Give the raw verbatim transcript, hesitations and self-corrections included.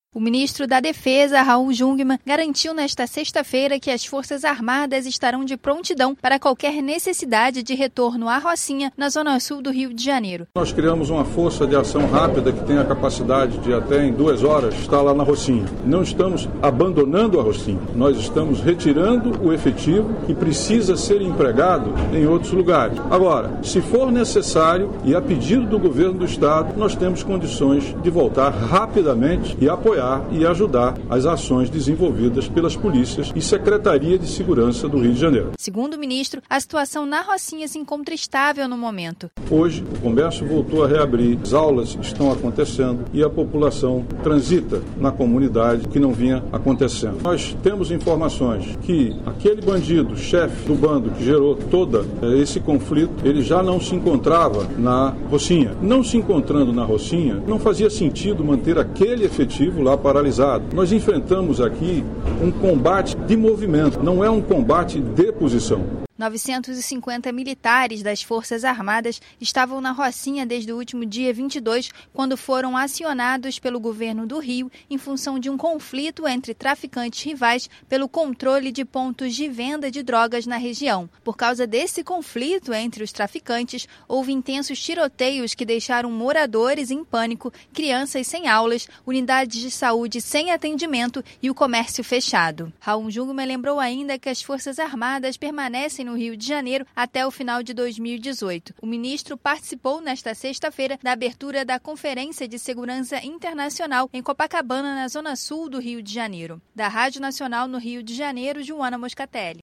O ministro da Defesa, Raul Jungmann, garantiu nesta sexta-feira que as Forças Armadas estarão de prontidão para qualquer necessidade de retorno à Rocinha, na zona sul do Rio de Janeiro. Nós criamos uma força de ação rápida que tem a capacidade de até em duas horas estar lá na Rocinha. Não estamos abandonando a Rocinha, nós estamos retirando o efetivo que precisa ser empregado em outros lugares. Agora, se for necessário e a pedido do governo do estado, nós temos condições de voltar rapidamente e apoiar e ajudar as ações desenvolvidas pelas polícias e Secretaria de Segurança do Rio de Janeiro. Segundo o ministro, a situação na Rocinha se encontra estável no momento. Hoje, o comércio voltou a reabrir, as aulas estão acontecendo e a população transita na comunidade, que não vinha acontecendo. Nós temos informações que aquele bandido, chefe do bando que gerou todo esse conflito, ele já não se encontrava na Rocinha. Não se encontrando na Rocinha, não fazia sentido manter aquele efetivo lá paralisado. Nós enfrentamos aqui um combate de movimento, não é um combate de posição. novecentos e cinquenta militares das Forças Armadas estavam na Rocinha desde o último dia vinte e dois, quando foram acionados pelo governo do Rio em função de um conflito entre traficantes rivais pelo controle de pontos de venda de drogas na região. Por causa desse conflito entre os traficantes, houve intensos tiroteios que deixaram moradores em pânico, crianças sem aulas, unidades de saúde sem atendimento e o comércio fechado. Raul Jungmann lembrou ainda que as Forças Armadas permanecem no Rio de Janeiro até o final de dois mil e dezoito. O ministro participou nesta sexta-feira da abertura da Conferência de Segurança Internacional em Copacabana, na zona sul do Rio de Janeiro. Da Rádio Nacional no Rio de Janeiro, Joana Moscatelli.